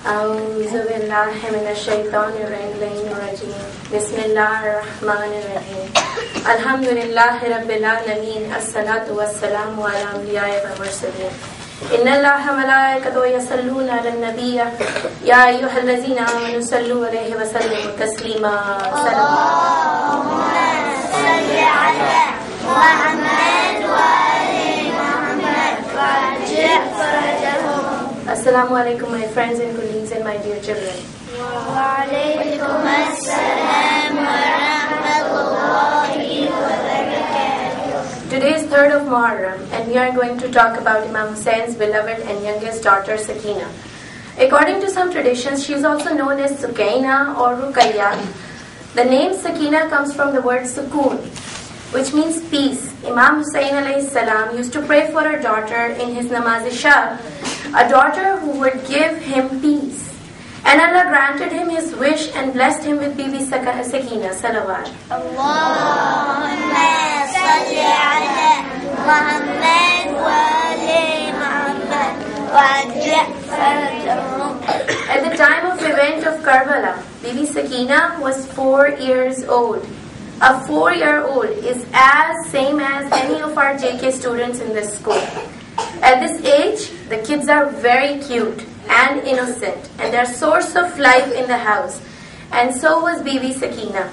أعوذ بالله من الشيطان الرجيم بسم الله الرحمن الرحيم الحمد لله رب العالمين الصلاة والسلام على الأنبياء والمرسلين إن الله وملائكته يصلون على النبي يا أيها الذين آمنوا صلوا عليه وسلموا تسليما اللهم صل على محمد وآل محمد وعجل فرجهم. Assalamu alaikum, my friends and colleagues and my dear children. وعليكم السلام ورحمة الله وبركاته. Today is 3rd of Muharram and we are going to talk about Imam Husain's beloved and youngest daughter Sakina. According to some traditions, she is also known as Sukaina or Ruqayya. The name Sakina comes from the word Sukoon, which means peace. Imam Husain alayhi salam used to pray for her daughter in his namaz-e-shab, a daughter who would give him peace. And Allah granted him his wish and blessed him with Bibi Sakina, salawat. Allahumma salli ala Muhammad wa ali Muhammad wa ajil farajahum. At the time of event of Karbala, Bibi Sakina was 4 years old. A 4-year-old is as same as any of our JK students in this school. At this age, the kids are very cute and innocent, and they're source of life in the house. And so was Bibi Sakina.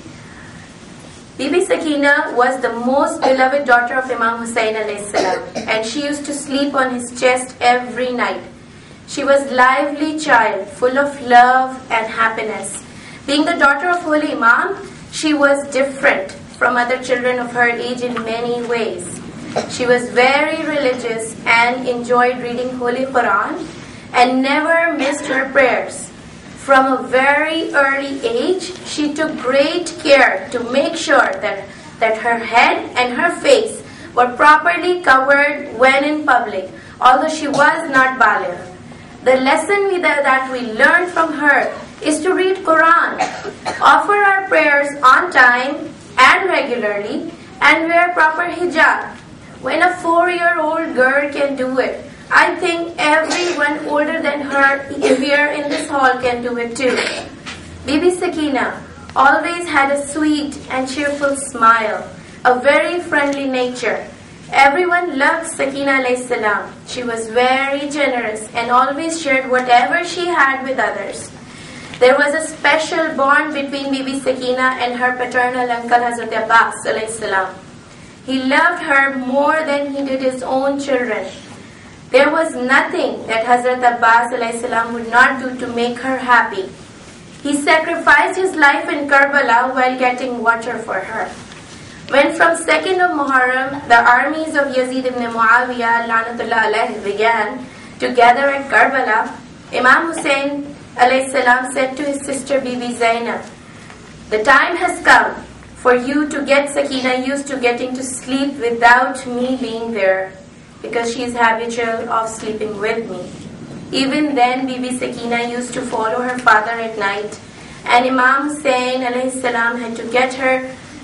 Bibi Sakina was the most beloved daughter of Imam Husain alayhi salam, and she used to sleep on his chest every night. She was lively child, full of love and happiness. Being the daughter of Holy Imam, she was different from other children of her age in many ways. She was very religious and enjoyed reading Holy Quran and never missed her prayers. From a very early age, she took great care to make sure that her head and her face were properly covered when in public, although she was not baligh. The lesson that we learned from her is to read Quran, offer our prayers on time and regularly, and wear proper hijab. When a 4-year-old girl can do it, I think everyone older than her here in this hall can do it too. Bibi Sakina always had a sweet and cheerful smile, a very friendly nature. Everyone loved Sakina alayhi salam. She was very generous and always shared whatever she had with others. There was a special bond between Bibi Sakina and her paternal uncle Hazrat Abbas alayhi salam. He loved her more than he did his own children. There was nothing that Hazrat Abbas alayhi salam would not do to make her happy. He sacrificed his life in Karbala while getting water for her. When from 2nd of Muharram, the armies of Yazid ibn Muawiyah lanatullah alayhi began to gather at Karbala, Imam Husain alayhi salam said to his sister Bibi Zainab, "The time has come for you to get Sakina used to getting to sleep without me being there, because she is habitual of sleeping with me." Even then, Bibi Sakina used to follow her father at night, and Imam Hussain alayhi salam had to get her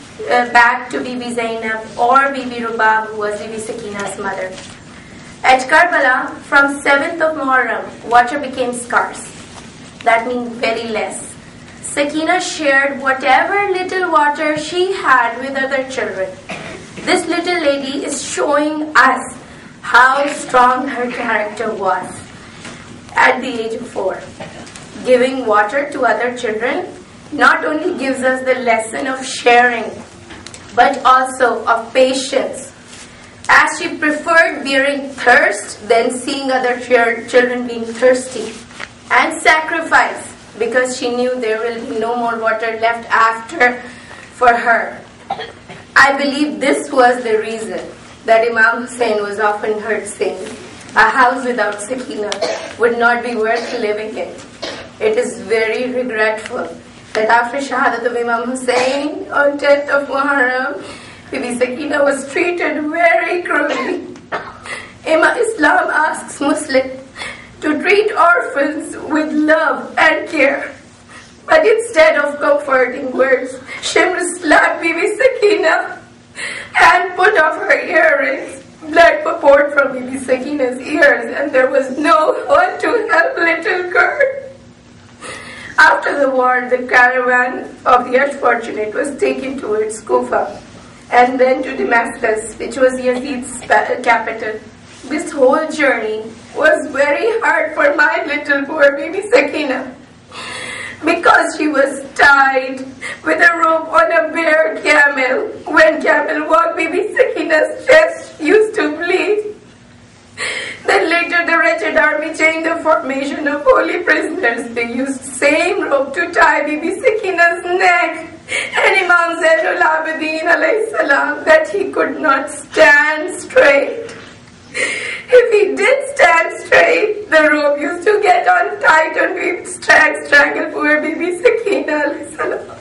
back to Bibi Zainab or Bibi Rubab, who was Bibi Sakina's mother. At Karbala, from 7th of Muharram, water became scarce. That means very less. Sakina shared whatever little water she had with other children. This little lady is showing us how strong her character was at the age of 4. Giving water to other children not only gives us the lesson of sharing, but also of patience, as she preferred bearing thirst than seeing other children being thirsty, and sacrifice, because she knew there will be no more water left after for her. I believe this was the reason that Imam Hussain was often heard saying, "A house without Sakina would not be worth living in." It is very regretful that after Shahadat of Imam Hussain on 10th of Muharram, Bibi Sakina was treated very cruelly. Islam asks Muslims to treat orphans with love and care. But instead of comforting words, Shimr slapped Bibi Sakina and put off her earrings. Blood poured from Bibi Sakina's ears, and there was no one to help little girl. After the war, the caravan of the unfortunate was taken towards Kufa and then to Damascus, which was Yazid's capital. This whole journey was very hard for my little poor baby Sakina, because she was tied with a rope on a bare camel. When camel walked, baby Sakina's chest used to bleed. Then later the wretched army changed the formation of holy prisoners. They used same rope to tie baby Sakina's neck. And Imam Zainul Abidin alayhi salam that he could not stand straight. If he did stand straight, the rope used to get on tight and we strangle poor baby Sakina alayhi salam.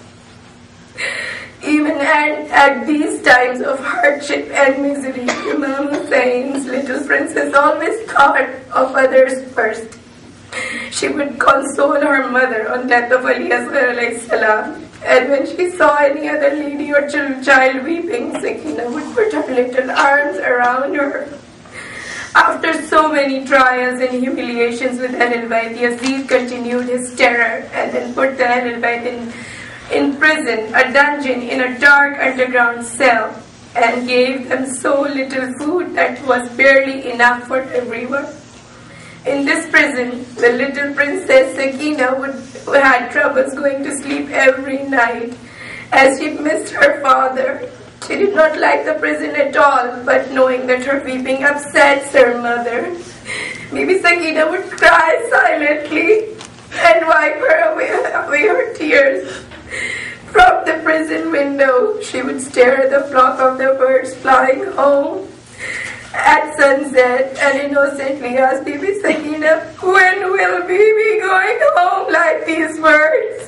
Even at these times of hardship and misery, Imam Hussein's little princess always thought of others first. She would console her mother on death of Ali Asghar alayhi salam, and when she saw any other lady or child weeping, Sakina would put her little arms around her. After so many trials and humiliations with Ahlul Bayt, Yazid continued his terror and then put the Ahlul Bayt in prison, a dungeon in a dark underground cell, and gave them so little food that was barely enough for everyone. In this prison, the little princess Sakina had troubles going to sleep every night as she missed her father. She did not like the prison at all, but knowing that her weeping upsets her mother, baby Sakina would cry silently and wipe away her tears. From the prison window, she would stare at the flock of the birds flying home at sunset and innocently ask baby Sakina, when will we be going home like these birds?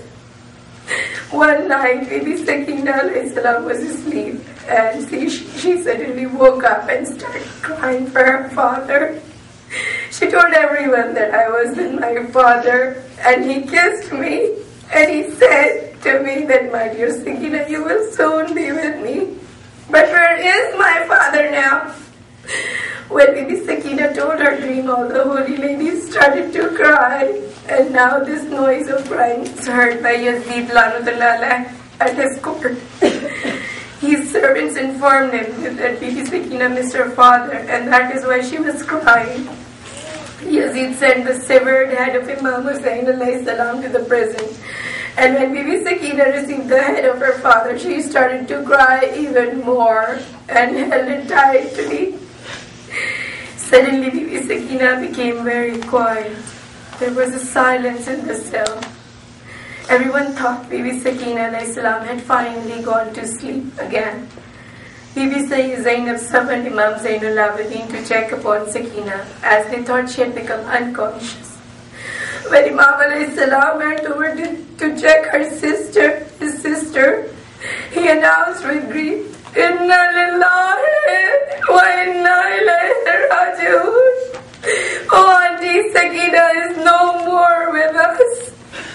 One night, baby Sakina alayhi salam was asleep and she suddenly woke up and started crying for her father. She told everyone that I was with my father, and he kissed me and he said to me that, my dear Sakina, you will soon be with me. But where is my father now? When baby Sakina told her dream, all the holy ladies started to cry, and now this noise of crying is heard by Yazid Lanatullah at his court. His servants informed him that baby Sakina missed her father, and that is why she was crying. Yazid sent the severed head of Imam Hussain alayhi salam to the prison. And when Bibi Sakina received the head of her father, she started to cry even more and held it tightly. Suddenly, Bibi Sakina became very quiet. There was a silence in the cell. Everyone thought Bibi Sakina alayhi salam had finally gone to sleep again. Bibi Zainab summoned Imam Zainul Abidin to check upon Sakina, as they thought she had become unconscious. When Imam alayhi salam went over to check his sister, he announced with grief, Inna lillahi wa inna ilayhi raji'un. Oh, Auntie Sakina is no more with us.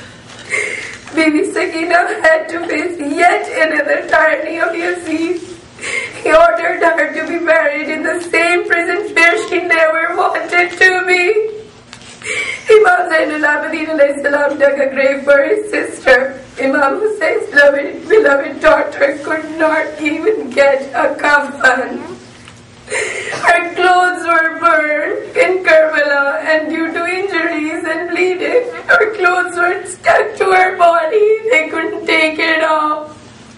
Bibi Sakina had to face yet another tyranny of Yazid. He ordered her to be buried in the same prison where she never wanted to be. Imam Zainul Abidin alayhi salam dug a grave for his sister. Imam Hussein's beloved daughter could not even get a coffin. Her clothes were burned in Karbala, and due to injuries and bleeding, her clothes were stuck to her body. They couldn't take it off.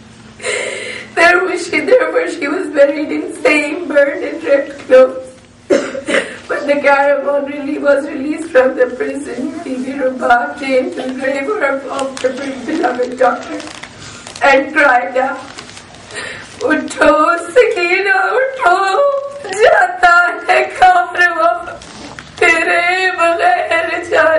Therefore she was buried in same burned and ripped clothes. When the caravan was released from the prison, Bibi Rubab came to the grave of her beloved daughter and cried out, Utho Sakina, Utho, Jata hai karwa, tere baghair